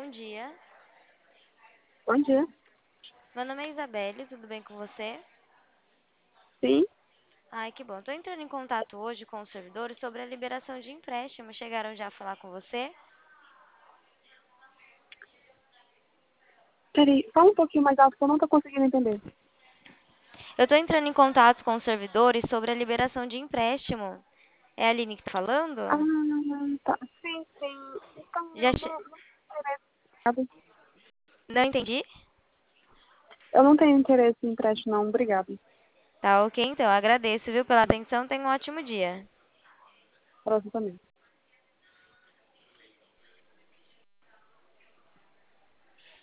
bom dia. Bom dia. Meu nome é Isabelle, tudo bem com você? Sim. Ai, que bom. Estou entrando em contato hoje com os servidores sobre a liberação de empréstimo. Chegaram já a falar com você? Peraí, fala um pouquinho mais alto que eu não tô conseguindo entender. Eu estou entrando em contato com os servidores sobre a liberação de empréstimo. É a Aline que está Ah, falando? tá. Sim, sim. Então, Já eu che... não sabe? Não entendi? Eu não tenho interesse em empréstimo, não. Obrigada. Tá ok, então. Agradeço, viu, pela atenção. Tenha um ótimo dia. Pra você também.